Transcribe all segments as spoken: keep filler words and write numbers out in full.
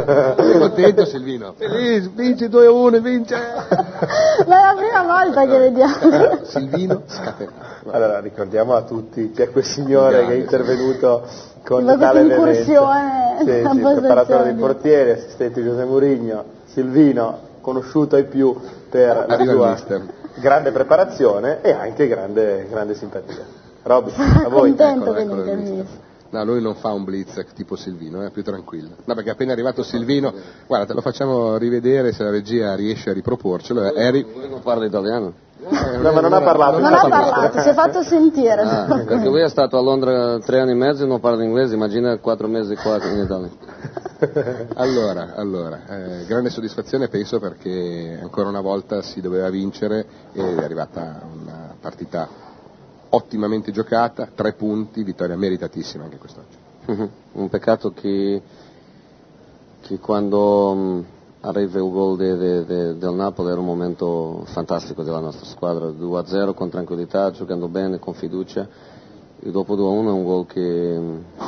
Sei contento, Silvino? Felice, vince due a uno, vince! Ma è la prima volta che vediamo. Silvino scatenato. Allora, ricordiamo a tutti che è quel signore che è intervenuto con Ma tale incursione, sì, sì, preparatore di portieri, assistente di José Mourinho, Silvino, conosciuto ai più per la sua grande preparazione e anche grande, grande simpatia. Robby, a voi. Contento Eccolo, che eccolo non il mister. No, lui non fa un blitz tipo Silvino, è più tranquillo. No, perché appena è arrivato Silvino, guarda, te lo facciamo rivedere se la regia riesce a riproporcelo. Eri... Lui non parla italiano. Eh, no, ma non ha parlato. Non ha parlato, si è fatto sentire. Ah, perché lui è stato a Londra tre anni e mezzo e non parla inglese, immagina quattro mesi qua in Italia. Allora, allora eh, grande soddisfazione penso perché ancora una volta si doveva vincere ed è arrivata una partita ottimamente giocata, tre punti, vittoria meritatissima anche quest'oggi. Uh-huh. Un peccato che, che quando um, arriva il gol de, de, de, del Napoli era un momento fantastico della nostra squadra, due a zero con tranquillità, giocando bene, con fiducia, e dopo due a uno è un gol che,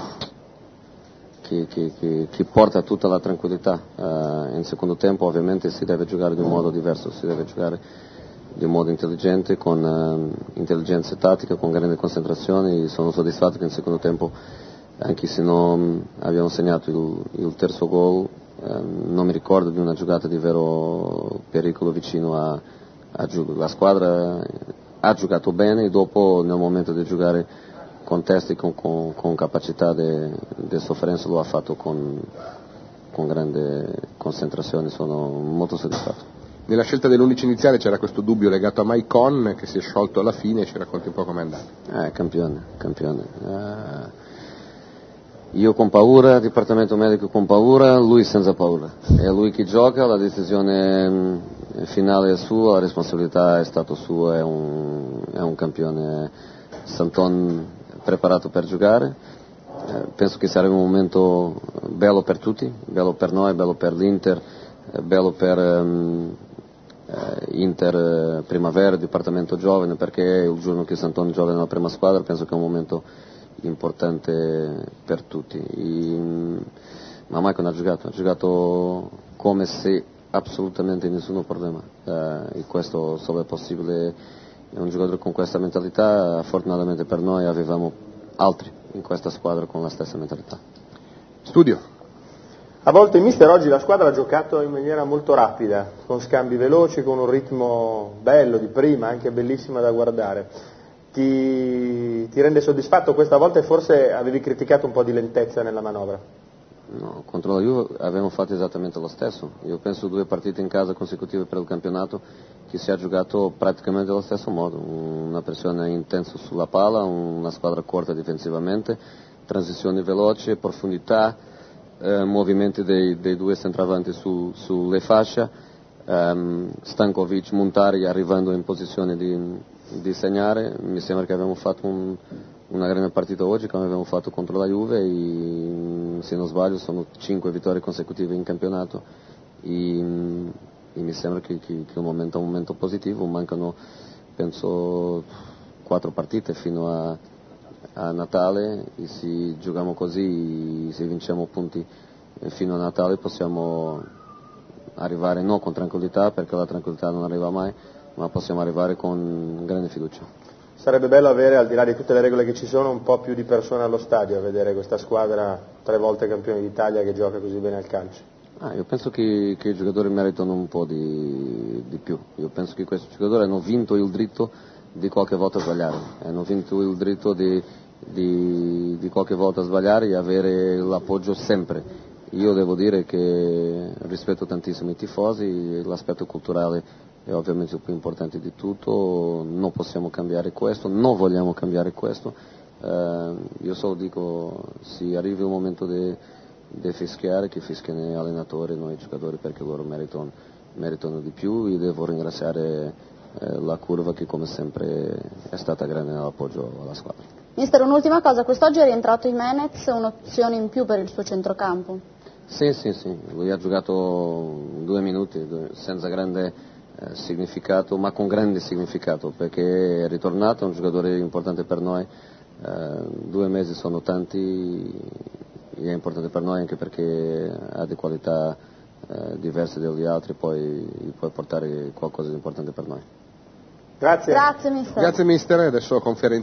che, che, che, che porta tutta la tranquillità. Uh, in secondo tempo ovviamente si deve giocare di un modo diverso, si deve giocare di un modo intelligente, con uh, intelligenza tattica, con grande concentrazione, e sono soddisfatto che in secondo tempo, anche se non abbiamo segnato il, il terzo gol, eh, non mi ricordo di una giocata di vero pericolo vicino a, a giocare. La squadra ha giocato bene e dopo nel momento di giocare con testa e con, con, con capacità di sofferenza lo ha fatto con, con grande concentrazione, sono molto soddisfatto. Nella scelta dell'undici iniziale c'era questo dubbio legato a Maicon che si è sciolto alla fine, ci racconti un po' com'è andato? Eh, campione, campione. Eh, io con paura, il dipartimento medico con paura, lui senza paura. È lui che gioca, la decisione finale è sua, la responsabilità è stata sua, è un, è un campione. Santon preparato per giocare. Eh, penso che sarebbe un momento bello per tutti, bello per noi, bello per l'Inter, eh, bello per um, eh, Inter eh, Primavera, Dipartimento Giovane, perché è il giorno che Santon gioca nella prima squadra, penso che è un momento importante per tutti. E, ma Maicon ha giocato, ha giocato come se assolutamente nessun problema, eh, e questo solo è possibile, è un giocatore con questa mentalità. Fortunatamente per noi avevamo altri in questa squadra con la stessa mentalità. Studio. A volte, mister, oggi la squadra ha giocato in maniera molto rapida, con scambi veloci, con un ritmo bello di prima, anche bellissimo da guardare. Ti, ti rende soddisfatto questa volta e forse avevi criticato un po' di lentezza nella manovra? No, contro la Juve abbiamo fatto esattamente lo stesso. Io penso due partite in casa consecutive per il campionato che si è giocato praticamente allo stesso modo, una pressione intensa sulla palla, una squadra corta difensivamente, transizioni veloci, profondità, eh, movimenti dei, dei due centravanti su, sulle fasce, ehm, Stankovic, Montari arrivando in posizione di, di segnare. Mi sembra che abbiamo fatto un, una grande partita oggi come abbiamo fatto contro la Juve e, se non sbaglio, sono cinque vittorie consecutive in campionato e, e mi sembra che, che, che il momento è un momento positivo. Mancano penso quattro partite fino a, a Natale e se giochiamo così, se vinciamo punti fino a Natale possiamo arrivare non con tranquillità, perché la tranquillità non arriva mai, ma possiamo arrivare con grande fiducia. Sarebbe bello avere, al di là di tutte le regole che ci sono, un po' più di persone allo stadio a vedere questa squadra tre volte campione d'Italia che gioca così bene al calcio. Ah, io penso che, che i giocatori meritano un po' di, di più. Io penso che questi giocatori hanno vinto il diritto di qualche volta sbagliare, hanno vinto il diritto di, di, di qualche volta sbagliare e avere l'appoggio sempre. Io devo dire che rispetto tantissimo i tifosi, l'aspetto culturale è ovviamente il più importante di tutto, non possiamo cambiare questo, non vogliamo cambiare questo. Eh, io solo dico, se arrivi il momento di, di fischiare, che fischiano gli allenatori e noi giocatori, perché loro meritano, meritano di più, e devo ringraziare eh, la curva che come sempre è stata grande nell'appoggio alla squadra. Mister, un'ultima cosa, quest'oggi è rientrato Jimenez, un'opzione in più per il suo centrocampo? Sì, sì, sì, lui ha giocato due minuti senza grande eh, significato, ma con grande significato, perché è ritornato, è un giocatore importante per noi, eh, due mesi sono tanti è importante per noi anche perché ha di qualità eh, diverse dagli altri, poi può portare qualcosa di importante per noi. Grazie. Grazie mister. Grazie mister, adesso conferenza.